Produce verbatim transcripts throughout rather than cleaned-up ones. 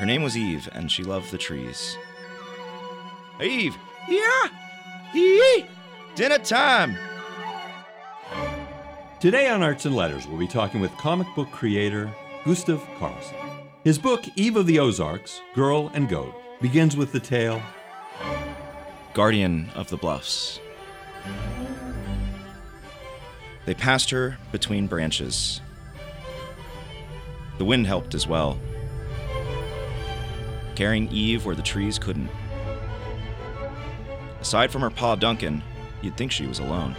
Her name was Eve, and she loved the trees. Eve! Yeah? Eve! Dinner time! Today on Arts and Letters, we'll be talking with comic book creator Gustav Carlsson. His book, Eve of the Ozarks, Girl and Goat, begins with the tale, Guardian of the Bluffs. They passed her between branches. The wind helped as well, carrying Eve where the trees couldn't. Aside from her pa Duncan, you'd think she was alone.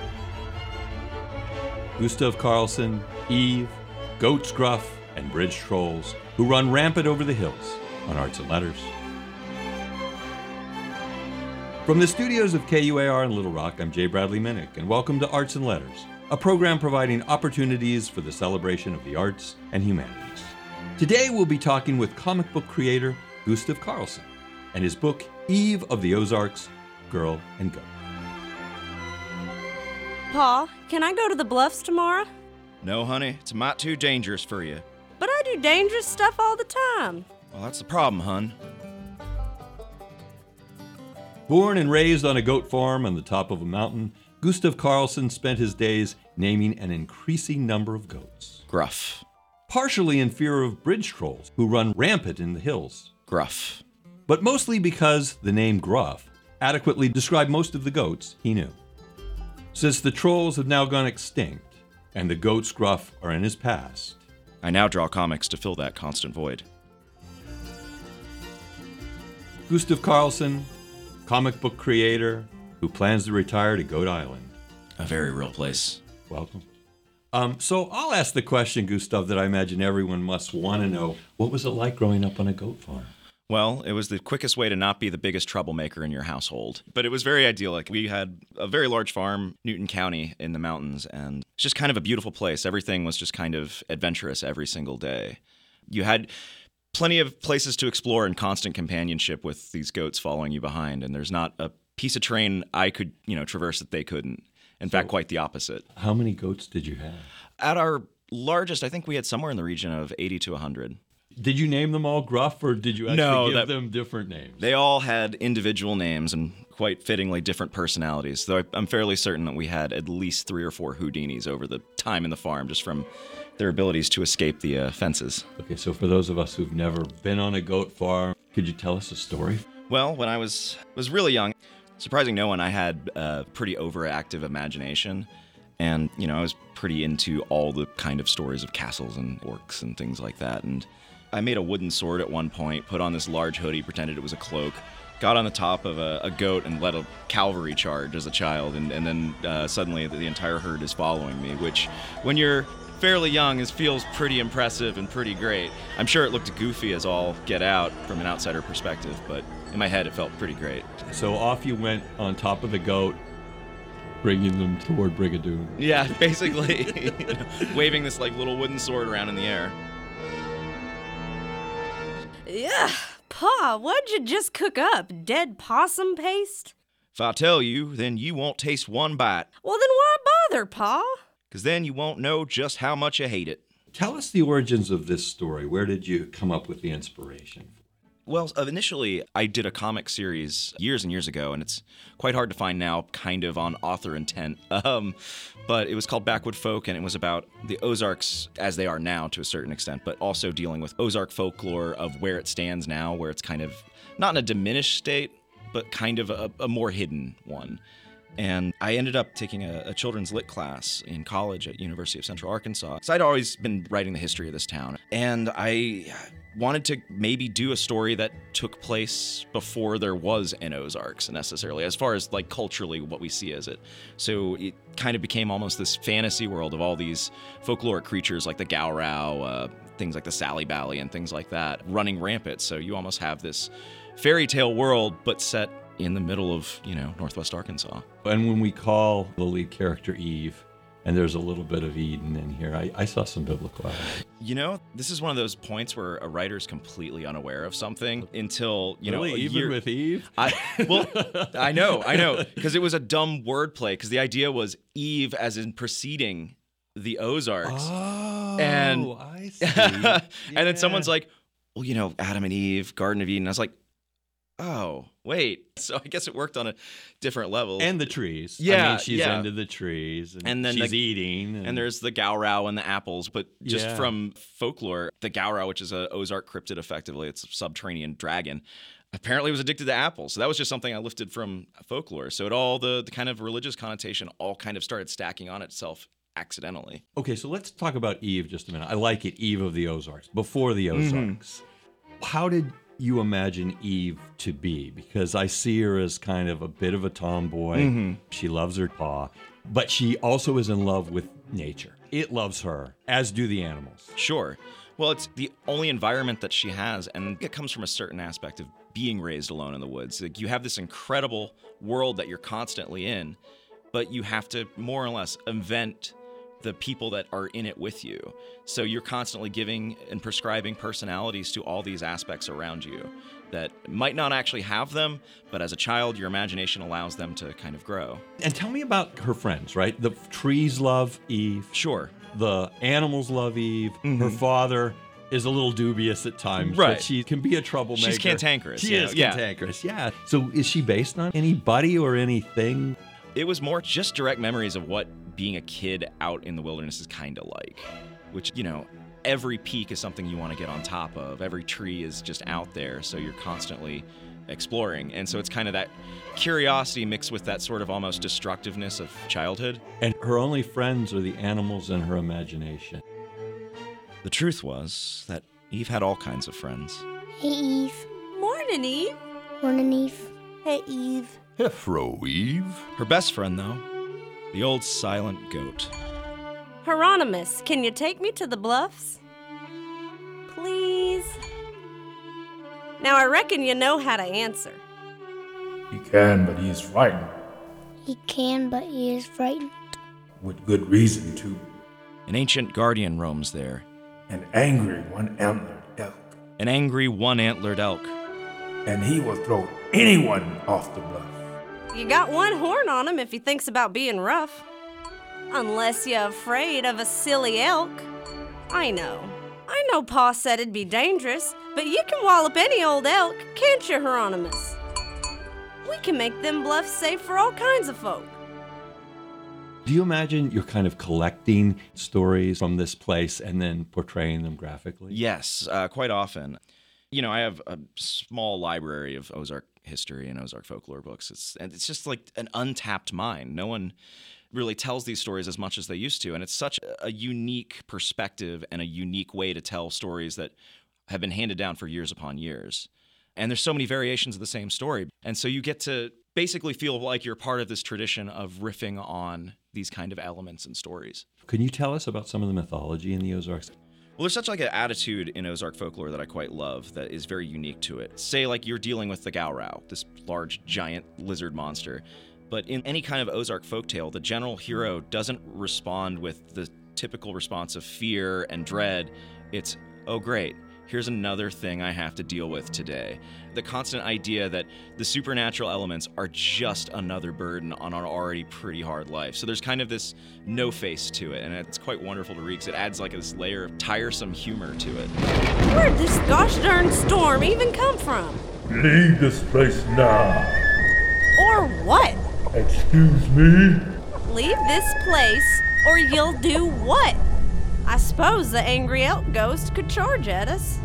Gustav Carlsson, Eve, Goats Gruff, and Bridge Trolls, who run rampant over the hills on Arts and Letters. From the studios of K U A R in Little Rock, I'm Jay Bradley Minnick, and welcome to Arts and Letters, a program providing opportunities for the celebration of the arts and humanities. Today we'll be talking with comic book creator Gustav Carlsson and his book, Eve of the Ozarks, Girl and Goat. Pa, can I go to the Bluffs tomorrow? No, honey, it's a mite too dangerous for you. But I do dangerous stuff all the time. Well, that's the problem, hun. Born and raised on a goat farm on the top of a mountain, Gustav Carlsson spent his days naming an increasing number of goats. Gruff. Partially in fear of bridge trolls, who run rampant in the hills. Gruff. But mostly because the name Gruff adequately described most of the goats he knew. Since the trolls have now gone extinct, and the goats Gruff are in his past, I now draw comics to fill that constant void. Gustav Carlsson, comic book creator who plans to retire to Goat Island. A very real place. Welcome. Um, so I'll ask the question, Gustav, that I imagine everyone must want to know. What was it like growing up on a goat farm? Well, it was the quickest way to not be the biggest troublemaker in your household. But it was very idyllic. We had a very large farm, Newton County, in the mountains, and it's just kind of a beautiful place. Everything was just kind of adventurous every single day. You had plenty of places to explore and constant companionship with these goats following you behind, and there's not a piece of terrain I could, you know, traverse that they couldn't. In so, fact, quite the opposite. How many goats did you have? At our largest, I think we had somewhere in the region of eighty to one hundred. Did you name them all Gruff, or did you actually no, give that, them different names? They all had individual names and quite fittingly different personalities, though I'm fairly certain that we had at least three or four Houdinis over the time in the farm, just from their abilities to escape the uh, fences. Okay, so for those of us who've never been on a goat farm, could you tell us a story? Well, when I was was really young, surprising no one, I had a pretty overactive imagination. And, you know, I was pretty into all the kind of stories of castles and orcs and things like that. And I made a wooden sword at one point, put on this large hoodie, pretended it was a cloak, got on the top of a, a goat and led a cavalry charge as a child. And, and then uh, suddenly the, the entire herd is following me, which when you're fairly young, it feels pretty impressive and pretty great. I'm sure it looked goofy as all get out from an outsider perspective, but in my head it felt pretty great. So off you went on top of the goat, bringing them toward Brigadoon. Yeah, basically. You know, waving this like little wooden sword around in the air. Yeah, Pa, what'd you just cook up? Dead possum paste? If I tell you, then you won't taste one bite. Well, then why bother, Pa? Because then you won't know just how much you hate it. Tell us the origins of this story. Where did you come up with the inspiration? Well, initially, I did a comic series years and years ago, and it's quite hard to find now, kind of on author intent. Um, but it was called Backwood Folk, and it was about the Ozarks as they are now to a certain extent, but also dealing with Ozark folklore of where it stands now, where it's kind of not in a diminished state, but kind of a, a more hidden one. And I ended up taking a, a children's lit class in college at University of Central Arkansas. So I'd always been writing the history of this town. And I wanted to maybe do a story that took place before there was an Ozarks necessarily, as far as like culturally what we see as it. So it kind of became almost this fantasy world of all these folkloric creatures like the Gowrow, uh, things like the Sally Bally and things like that running rampant. So you almost have this fairy tale world, but set in the middle of, you know, Northwest Arkansas. And when we call the lead character Eve, and there's a little bit of Eden in here, I, I saw some biblical evidence. You know, this is one of those points where a writer's completely unaware of something until, you really? know, a even year... with Eve? I, well, I know, I know, because it was a dumb wordplay, because the idea was Eve as in preceding the Ozarks. Oh, and, I see. and yeah. then someone's like, well, you know, Adam and Eve, Garden of Eden. I was like, oh, wait. So I guess it worked on a different level. And the trees. Yeah, I mean, she's yeah. into the trees. And, And then she's the- eating. And, And there's the Gaurau and the apples, but just Yeah. from folklore, the Gaurau, which is a Ozark cryptid, effectively, it's a subterranean dragon, apparently was addicted to apples. So that was just something I lifted from folklore. So it all the, the kind of religious connotation all kind of started stacking on itself accidentally. Okay, so let's talk about Eve just a minute. I like it, Eve of the Ozarks, before the Ozarks. How did you imagine Eve to be? Because I see her as kind of a bit of a tomboy. She loves her paw, but she also is in love with nature. It loves her, as do the animals. Sure. Well, it's the only environment that she has, and it comes from a certain aspect of being raised alone in the woods. Like, you have this incredible world that you're constantly in, but you have to more or less invent the people that are in it with you. So you're constantly giving and prescribing personalities to all these aspects around you that might not actually have them, but as a child, your imagination allows them to kind of grow. And tell me about her friends, right? The trees love Eve. Sure. The animals love Eve. Mhm. Her father is a little dubious at times, Right. but she can be a troublemaker. She's cantankerous. She you know? is Yeah. cantankerous, yeah. So is she based on anybody or anything? It was more just direct memories of what being a kid out in the wilderness is kind of like, which, you know, every peak is something you want to get on top of. Every tree is just out there, so you're constantly exploring. And so it's kind of that curiosity mixed with that sort of almost destructiveness of childhood. And her only friends are the animals and her imagination. The truth was that Eve had all kinds of friends. Hey, Eve. Morning, Eve. Morning, Eve. Hey, Eve. Hefro, Eve. Her best friend, though, the old silent goat. Hieronymus, can you take me to the bluffs? Please? Now, I reckon you know how to answer. He can, but he is frightened. He can, but he is frightened. With good reason, too. An ancient guardian roams there, An angry one-antlered elk. an angry one-antlered elk. And he will throw anyone off the bluff. You got one horn on him if he thinks about being rough. Unless you're afraid of a silly elk. I know. I know Pa said it'd be dangerous, but you can wallop any old elk, can't you, Hieronymus? We can make them bluffs safe for all kinds of folk. Do you imagine you're kind of collecting stories from this place and then portraying them graphically? Yes, uh, quite often. You know, I have a small library of Ozark history and Ozark folklore books. It's and it's just like an untapped mine. No one really tells these stories as much as they used to, and it's such a unique perspective and a unique way to tell stories that have been handed down for years upon years. And there's so many variations of the same story, and so you get to basically feel like you're part of this tradition of riffing on these kind of elements and stories. Can you tell us about some of the mythology in the Ozarks? Well, there's such like an attitude in Ozark folklore that I quite love that is very unique to it. Say like you're dealing with the Gaurau, this large giant lizard monster. But in any kind of Ozark folktale, the general hero doesn't respond with the typical response of fear and dread. It's, oh great, here's another thing I have to deal with today. The constant idea that the supernatural elements are just another burden on our already pretty hard life. So there's kind of this no face to it, and it's quite wonderful to read because it adds like this layer of tiresome humor to it. Where'd this gosh darn storm even come from? Leave this place now. Or what? Excuse me? Leave this place, or you'll do what? I suppose the angry elk ghost could charge at us.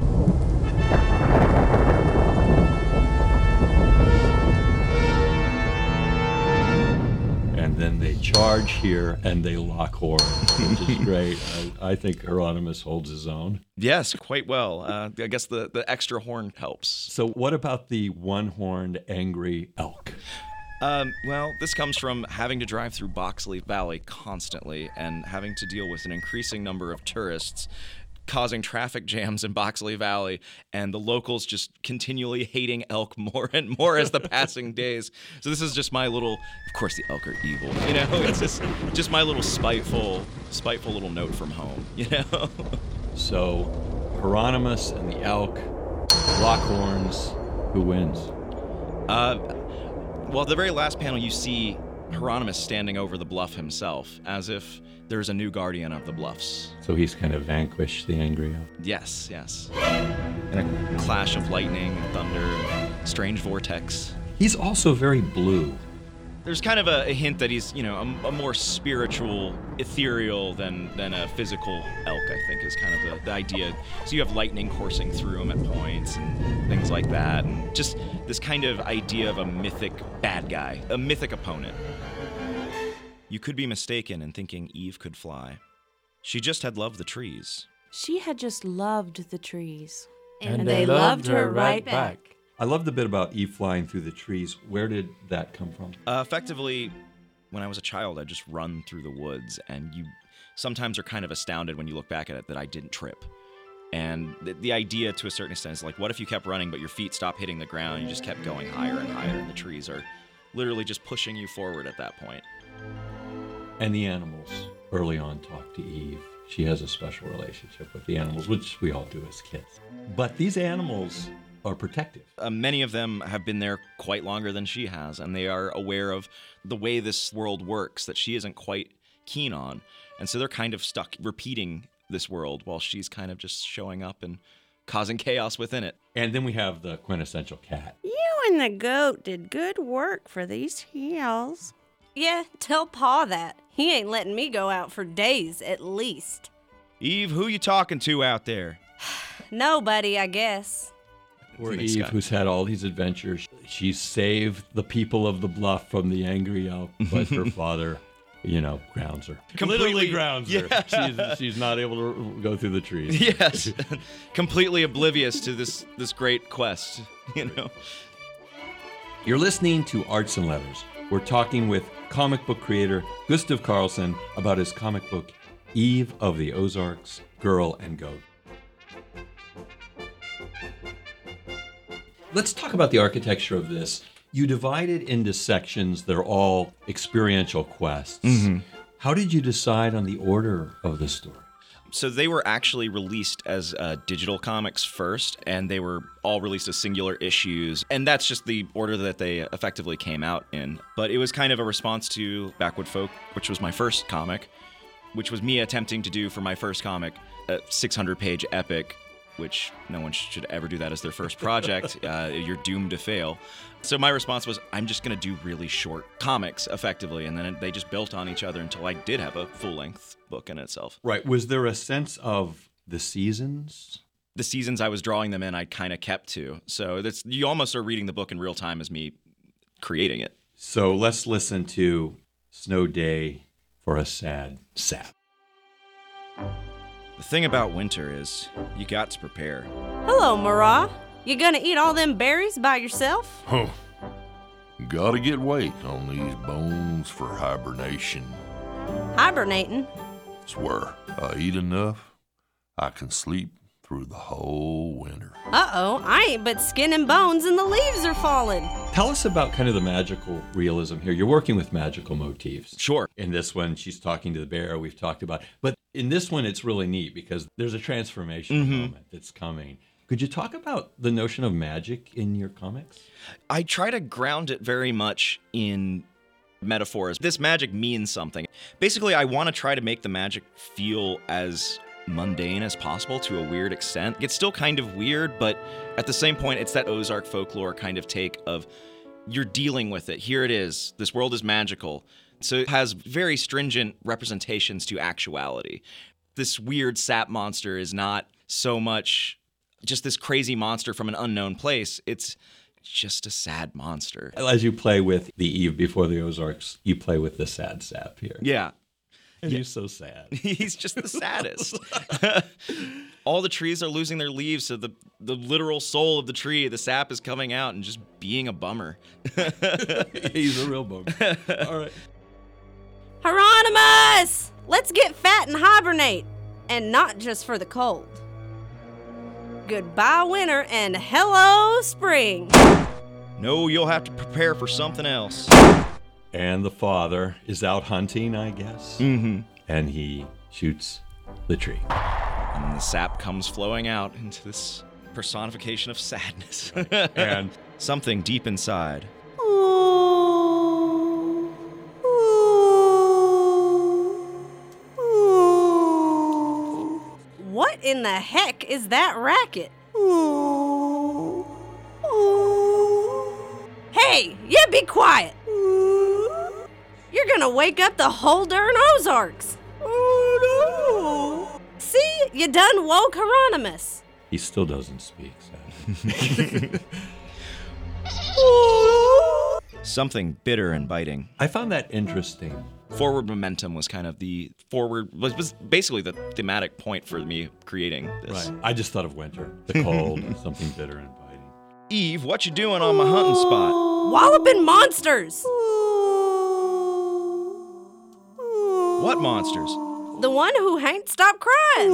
And then they charge here and they lock horns, which is great. I, I think Hieronymus holds his own. Yes, quite well. Uh, I guess the, the extra horn helps. So what about the one-horned angry elk? Um, well, this comes from having to drive through Boxley Valley constantly and having to deal with an increasing number of tourists causing traffic jams in Boxley Valley, and the locals just continually hating elk more and more as the passing days. So this is just my little, of course the elk are evil, you know? It's just just my little spiteful, spiteful little note from home, you know? So Hieronymus and the elk lock horns. Who wins? Uh, well, the very last panel you see Hieronymus standing over the bluff himself, as if there's a new guardian of the bluffs. So he's kind of vanquished the angry elk. Yes, yes. and a clash of lightning and thunder and strange vortex. He's also very blue. There's kind of a, a hint that he's, you know, a, a more spiritual, ethereal than than a physical elk, I think, is kind of the, the idea. So you have lightning coursing through him at points and things like that, and just this kind of idea of a mythic bad guy, a mythic opponent. You could be mistaken in thinking Eve could fly. She just had loved the trees. She had just loved the trees. And, and they, they loved her right back. back. I love the bit about Eve flying through the trees. Where did that come from? Uh, effectively, when I was a child, I'd just run through the woods, and you sometimes are kind of astounded when you look back at it that I didn't trip. And the, the idea, to a certain extent, is like, what if you kept running, but your feet stopped hitting the ground, and you just kept going higher and higher, and the trees are literally just pushing you forward at that point. And the animals early on talk to Eve. She has a special relationship with the animals, which we all do as kids. But these animals are protective. Uh, many of them have been there quite longer than she has, and they are aware of the way this world works that she isn't quite keen on. And so they're kind of stuck repeating this world while she's kind of just showing up and causing chaos within it. And then we have the quintessential cat. You and the goat did good work for these hills. Yeah, tell Pa that. He ain't letting me go out for days at least. Eve, who you talking to out there? Nobody, I guess. Poor Thanks, Eve, Scott. who's had all these adventures. She saved the people of the bluff from the angry elk, but her father, you know, grounds her. Completely- Literally grounds her. Yeah. She's, she's not able to go through the trees. Yes, completely oblivious to this this great quest, you know. You're listening to Arts and Letters. We're talking with comic book creator Gustav Carlson about his comic book, Eve of the Ozarks, Girl and Goat. Let's talk about the architecture of this. You divide it into sections. They're all experiential quests. Mm-hmm. How did you decide on the order of the story? So they were actually released as uh, digital comics first, and they were all released as singular issues, and that's just the order that they effectively came out in. But it was kind of a response to Backwood Folk, which was my first comic, which was me attempting to do for my first comic a six hundred page epic, which no one should ever do that as their first project. uh, you're doomed to fail. So my response was, I'm just going to do really short comics, effectively, and then they just built on each other until I did have a full-length book in itself. Right. Was there a sense of the seasons? The seasons I was drawing them in, I kind of kept to. So that's, you almost are reading the book in real time as me creating it. So let's listen to Snow Day for a Sad Sap. The thing about winter is, you got to prepare. Hello, Marah. You gonna eat all them berries by yourself? Huh. Gotta get weight on these bones for hibernation. Hibernating? Swear, I eat enough, I can sleep through the whole winter. Uh-oh, I ain't but skin and bones and the leaves are falling. Tell us about kind of the magical realism here. You're working with magical motifs. Sure. In this one, she's talking to the bear, we've talked about. But in this one, it's really neat because there's a transformation Mm-hmm. moment that's coming. Could you talk about the notion of magic in your comics? I try to ground it very much in metaphors. This magic means something. Basically, I want to try to make the magic feel as mundane as possible to a weird extent. It's still kind of weird, but at the same point, it's that Ozark folklore kind of take of you're dealing with it. Here it is. This world is magical. So it has very stringent representations to actuality. This weird sap monster is not so much just this crazy monster from an unknown place. It's just a sad monster. As you play with the Eve before the Ozarks, you play with the sad sap here. Yeah. And he's so sad. He's just the saddest. All the trees are losing their leaves, so the, the literal soul of the tree, the sap, is coming out and just being a bummer. He's a real bummer. All right. Hieronymus! Let's get fat and hibernate. And not just for the cold. Goodbye, winter, and hello, spring. No, you'll have to prepare for something else. And the father is out hunting, I guess. Mm-hmm. And he shoots the tree. And the sap comes flowing out into this personification of sadness. And something deep inside. What in the heck is that racket? Hey, you be quiet. You're gonna wake up the whole darn Ozarks. See, you done woke Hieronymus. He still doesn't speak, sadly. Something bitter and biting. I found that interesting. Forward momentum was kind of the forward, was, was basically the thematic point for me creating this. Right. I just thought of winter, the cold, something bitter and biting. Eve, what you doing on my hunting spot? Walloping monsters. What monsters? The one who hain't stopped crying.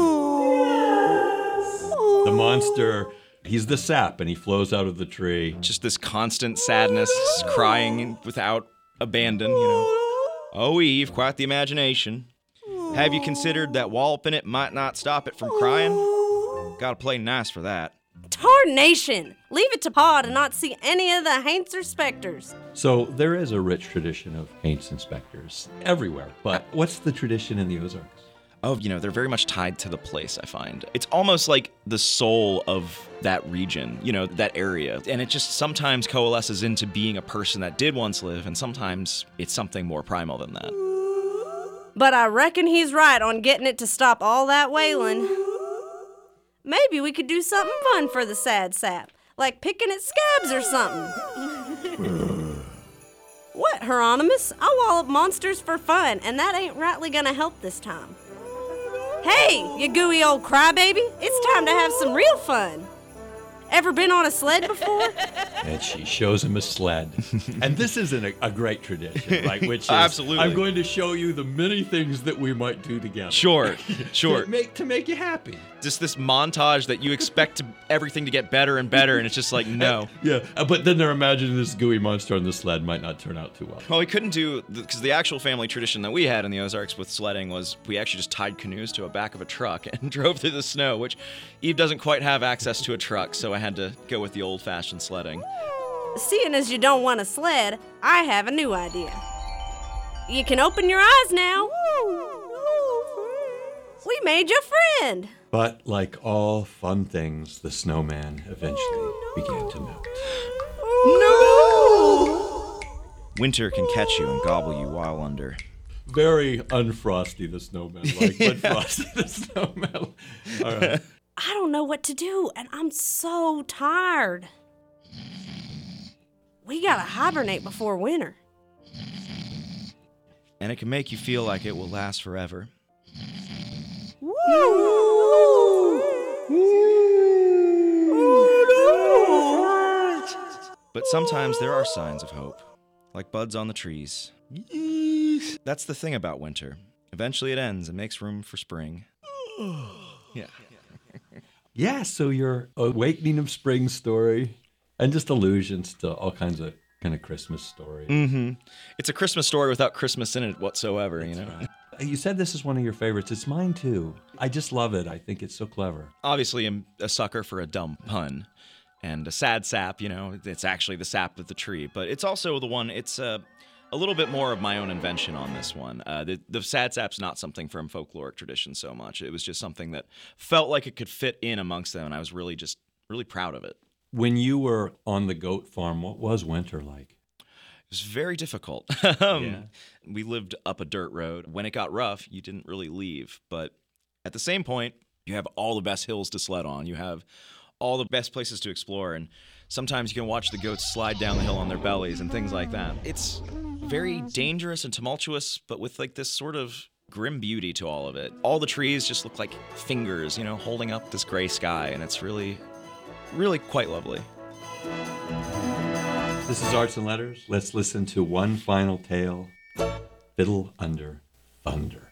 The monster, he's the sap, and he flows out of the tree. Just this constant sadness, crying without abandon, you know. Oh, Eve, quite the imagination. Have you considered that walloping it might not stop it from crying? Gotta play nice for that. Tarnation! Leave it to Pa to not see any of the haints or specters. So there is a rich tradition of haints and specters everywhere. But what's the tradition in the Ozarks? Oh, you know, they're very much tied to the place, I find. It's almost like the soul of that region, you know, that area. And it just sometimes coalesces into being a person that did once live, and sometimes it's something more primal than that. But I reckon he's right on getting it to stop all that wailing. Maybe we could do something fun for the sad sap, like picking at scabs or something. What, Hieronymus? I wallop monsters for fun, and that ain't rightly gonna help this time. Hey, you gooey old crybaby, it's time to have some real fun. Ever been on a sled before? And she shows him a sled. And this isn't a, a great tradition, right? Which is, Absolutely. I'm going to show you the many things that we might do together. Sure, sure. to, make, to make you happy. Just this montage that you expect to, everything to get better and better, and it's just like, no. Yeah, uh, but then they're imagining this gooey monster on the sled might not turn out too well. Well, we couldn't do, because the actual family tradition that we had in the Ozarks with sledding was we actually just tied canoes to a back of a truck and drove through the snow, which Eve doesn't quite have access to a truck, so I had to go with the old-fashioned sledding. Seeing as you don't want a sled, I have a new idea. You can open your eyes now. We made you a friend. But like all fun things, the snowman eventually began to melt. No! Winter can catch you and gobble you while under. Very unfrosty, the snowman, like, but frosty, the snowman. All right. I don't know what to do, and I'm so tired. We gotta hibernate before winter. And it can make you feel like it will last forever. But sometimes there are signs of hope, like buds on the trees. That's the thing about winter. Eventually it ends and makes room for spring. Yeah. Yeah, so your Awakening of Spring story and just allusions to all kinds of kind of Christmas stories. Mm-hmm. It's a Christmas story without Christmas in it whatsoever, you know? Right. You said this is one of your favorites. It's mine too. I just love it. I think it's so clever. Obviously, I'm a sucker for a dumb pun. And a sad sap, you know, it's actually the sap of the tree. But it's also the one, it's uh, a little bit more of my own invention on this one. Uh, the, the sad sap's not something from folkloric tradition so much. It was just something that felt like it could fit in amongst them, and I was really just, really proud of it. When you were on the goat farm, what was winter like? It was very difficult. um, Yeah. We lived up a dirt road. When it got rough, you didn't really leave. But at the same point, you have all the best hills to sled on. You have all the best places to explore, and sometimes you can watch the goats slide down the hill on their bellies and things like that. It's very dangerous and tumultuous, but with like this sort of grim beauty to all of it. All the trees just look like fingers, you know, holding up this gray sky, and it's really, really quite lovely. This is Arts and Letters. Let's listen to one final tale, Fiddle Under Thunder.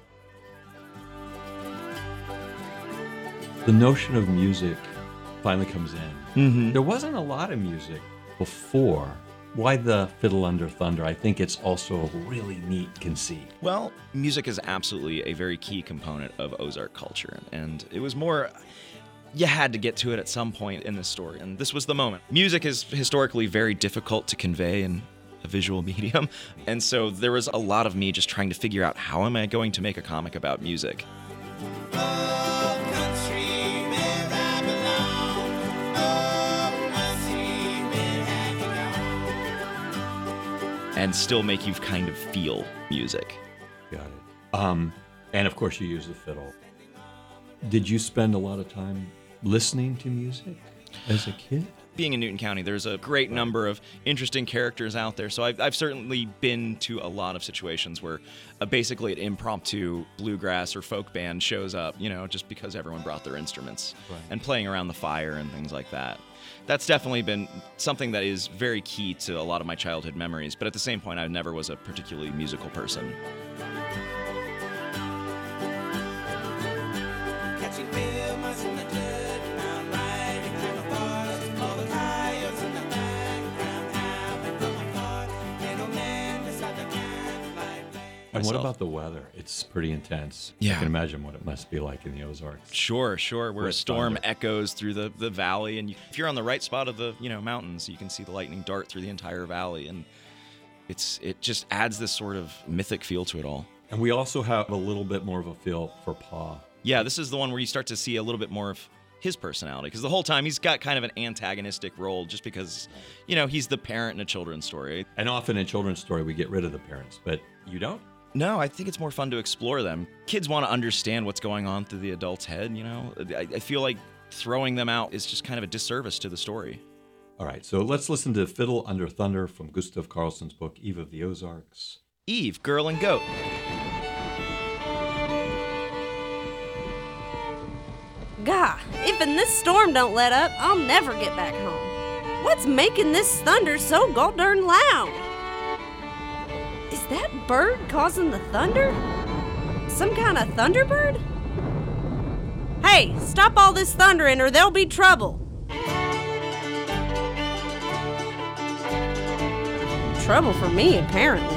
The notion of music finally comes in. Mm-hmm. There wasn't a lot of music before. Why the Fiddle Under Thunder? I think it's also a really neat conceit. Well, music is absolutely a very key component of Ozark culture, and it was more, you had to get to it at some point in the story, and this was the moment. Music is historically very difficult to convey in a visual medium, and so there was a lot of me just trying to figure out how am I going to make a comic about music. and still make you kind of feel music. Got it. Um, and of course, you use the fiddle. Did you spend a lot of time listening to music as a kid? Being in Newton County, there's a great Right. number of interesting characters out there. So I've, I've certainly been to a lot of situations where uh, basically an impromptu bluegrass or folk band shows up, you know, just because everyone brought their instruments Right. and playing around the fire and things like that. That's definitely been something that is very key to a lot of my childhood memories. But at the same point, I never was a particularly musical person. And what Myself. about the weather? It's pretty intense. Yeah. I can imagine what it must be like in the Ozarks. Sure, sure. Where a With storm thunder. echoes through the, the valley, and you, if you're on the right spot of the you know mountains, you can see the lightning dart through the entire valley, and it's it just adds this sort of mythic feel to it all. And we also have a little bit more of a feel for Pa. Yeah, this is the one where you start to see a little bit more of his personality, because the whole time he's got kind of an antagonistic role, just because you know he's the parent in a children's story. And often in children's story, we get rid of the parents, but you don't? No, I think it's more fun to explore them. Kids want to understand what's going on through the adult's head, you know? I, I feel like throwing them out is just kind of a disservice to the story. All right, so let's listen to Fiddle Under Thunder from Gustav Carlson's book, Eve of the Ozarks. Eve, Girl and Goat. Gah, if in this storm don't let up, I'll never get back home. What's making this thunder so god darn loud? Is that bird causing the thunder? Some kind of thunderbird? Hey, stop all this thundering or there'll be trouble. Trouble for me, apparently.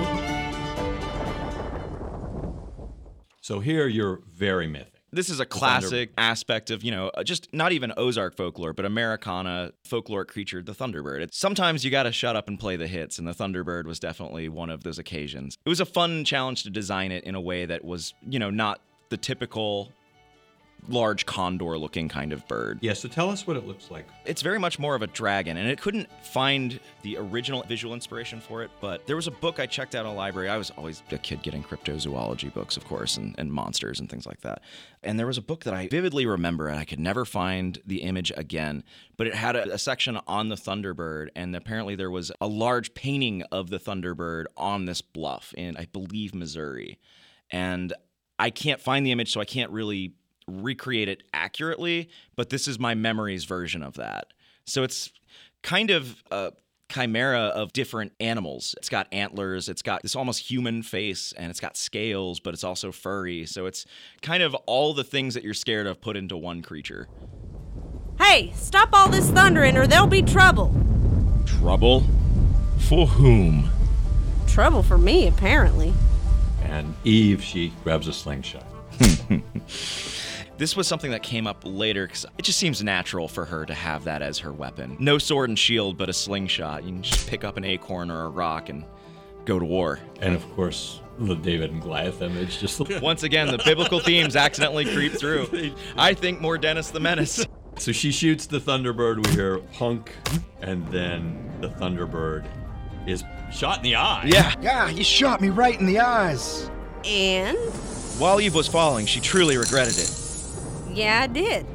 So here you're very mythic. This is a classic aspect of, you know, just not even Ozark folklore, but Americana folkloric creature, the Thunderbird. It's, sometimes you got to shut up and play the hits, and the Thunderbird was definitely one of those occasions. It was a fun challenge to design it in a way that was, you know, not the typical large condor-looking kind of bird. Yeah, so tell us what it looks like. It's very much more of a dragon, and it couldn't find the original visual inspiration for it, but there was a book I checked out in a library. I was always a kid getting cryptozoology books, of course, and, and monsters and things like that. And there was a book that I vividly remember, and I could never find the image again, but it had a, a section on the Thunderbird, and apparently there was a large painting of the Thunderbird on this bluff in, I believe, Missouri. And I can't find the image, so I can't really recreate it accurately, but this is my memory's version of that. So it's kind of a chimera of different animals. It's got antlers, it's got this almost human face, and it's got scales, but it's also furry. So it's kind of all the things that you're scared of put into one creature. Hey, stop all this thundering or there'll be trouble. Trouble? For whom? Trouble for me, apparently. And Eve, she grabs a slingshot. This was something that came up later because it just seems natural for her to have that as her weapon. No sword and shield, but a slingshot. You can just pick up an acorn or a rock and go to war. And of course, the David and Goliath image just Once again, the biblical themes accidentally creep through. I think more Dennis the Menace. So she shoots the Thunderbird. We hear honk, and then the Thunderbird is shot in the eye. Yeah. Yeah, you shot me right in the eyes. And? While Eve was falling, she truly regretted it. Yeah, I did.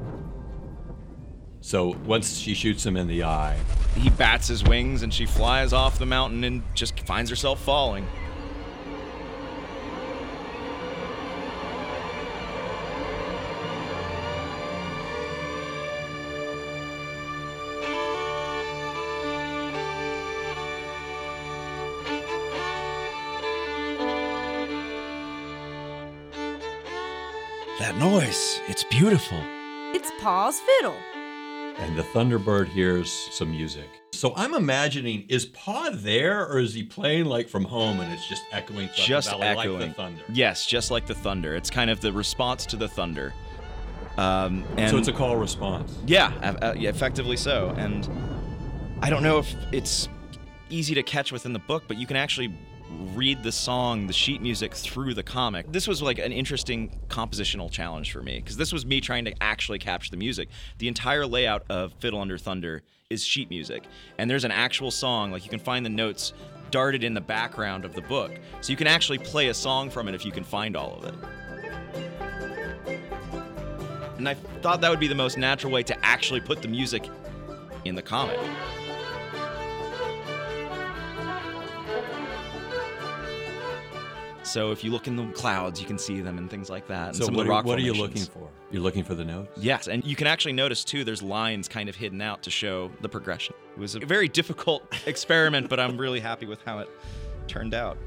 So once she shoots him in the eye, He bats his wings and she flies off the mountain and just finds herself falling. That noise, it's beautiful. It's Pa's fiddle. and the Thunderbird hears some music. So I'm imagining, is Pa there, or is he playing like from home and it's just echoing throughout Just the valley echoing. like the thunder? Yes, just like the thunder. It's kind of the response to the thunder. Um, and So it's a call response. Yeah, uh, yeah, effectively so. And I don't know if it's easy to catch within the book, but you can actually read the song, the sheet music, through the comic. This was like an interesting compositional challenge for me, because this was me trying to actually capture the music. The entire layout of Fiddle Under Thunder is sheet music, and there's an actual song, like you can find the notes darted in the background of the book. So you can actually play a song from it if you can find all of it. And I thought that would be the most natural way to actually put the music in the comic. So if you look in the clouds, you can see them and things like that. And So some what, of the are, rock what are you formations. looking for? You're looking for the notes? Yes, and you can actually notice, too, there's lines kind of hidden out to show the progression. It was a very difficult experiment, but I'm really happy with how it turned out.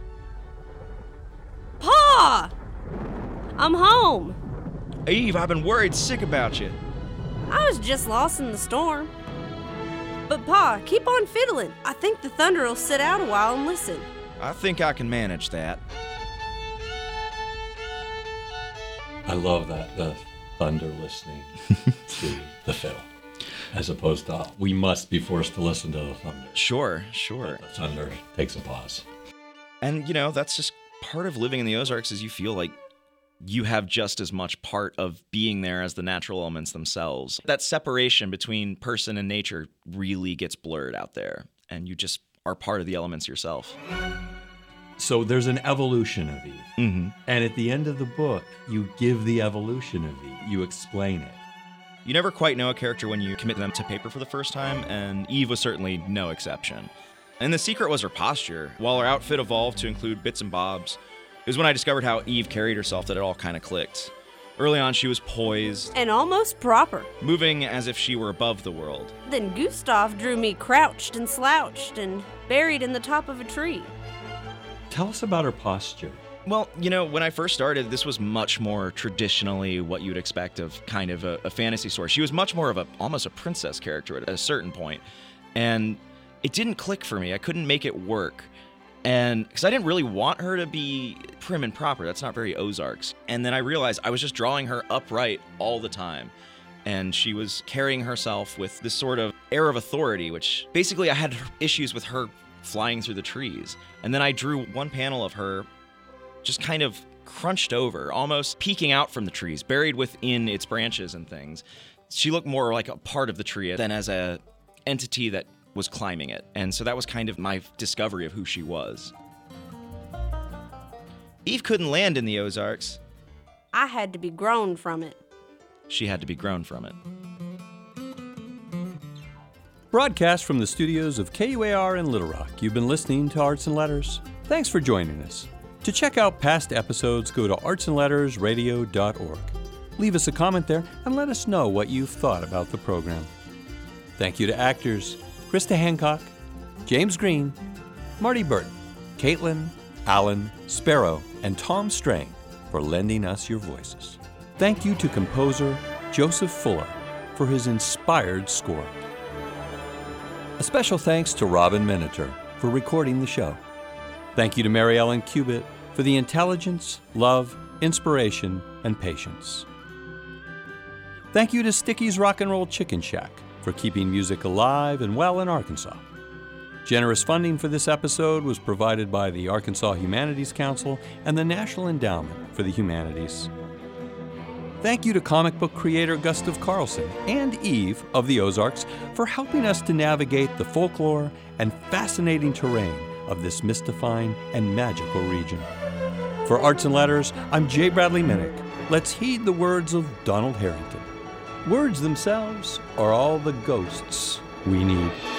Pa! I'm home. Eve, I've been worried sick about you. I was just lost in the storm. But Pa, keep on fiddling. I think the thunder will sit out a while and listen. I think I can manage that. I love that, the thunder listening to the fiddle, as opposed to, we must be forced to listen to the thunder. Sure, sure. The thunder takes a pause. And, you know, that's just part of living in the Ozarks is you feel like you have just as much part of being there as the natural elements themselves. That separation between person and nature really gets blurred out there, and you just are part of the elements yourself. So there's an evolution of Eve. Mm-hmm. And at the end of the book, you give the evolution of Eve. You explain it. You never quite know a character when you commit them to paper for the first time, and Eve was certainly no exception. And the secret was her posture. While her outfit evolved to include bits and bobs, it was when I discovered how Eve carried herself that it all kind of clicked. Early on, she was poised, And almost proper. moving as if she were above the world. Then Gustav drew me crouched and slouched and buried in the top of a tree. Tell us about her posture. Well, you know, when I first started, this was much more traditionally what you'd expect of kind of a, a fantasy story. She was much more of a almost a princess character at a certain point, and it didn't click for me. I couldn't make it work, and because I didn't really want her to be prim and proper. That's not very Ozarks. And then I realized I was just drawing her upright all the time, and she was carrying herself with this sort of air of authority, which basically I had issues with her flying through the trees. And then I drew one panel of her just kind of crunched over, almost peeking out from the trees, buried within its branches and things. She looked more like a part of the tree than as a entity that was climbing it. And so that was kind of my discovery of who she was. Eve couldn't land in the Ozarks. I had to be grown from it. She had to be grown from it. Broadcast from the studios of K U A R in Little Rock, you've been listening to Arts and Letters. Thanks for joining us. To check out past episodes, go to arts and letters radio dot org. Leave us a comment there and let us know what you've thought about the program. Thank you to actors Krista Hancock, James Green, Marty Burton, Caitlin, Alan, Sparrow, and Tom Strang for lending us your voices. Thank you to composer Joseph Fuller for his inspired score. A special thanks to Robin Miniter for recording the show. Thank you to Mary Ellen Cubitt for the intelligence, love, inspiration, and patience. Thank you to Sticky's Rock and Roll Chicken Shack for keeping music alive and well in Arkansas. Generous funding for this episode was provided by the Arkansas Humanities Council and the National Endowment for the Humanities. Thank you to comic book creator Gustav Carlson and Eve of the Ozarks for helping us to navigate the folklore and fascinating terrain of this mystifying and magical region. For Arts and Letters, I'm J. Bradley Minnick. Let's heed the words of Donald Harrington. Words themselves are all the ghosts we need.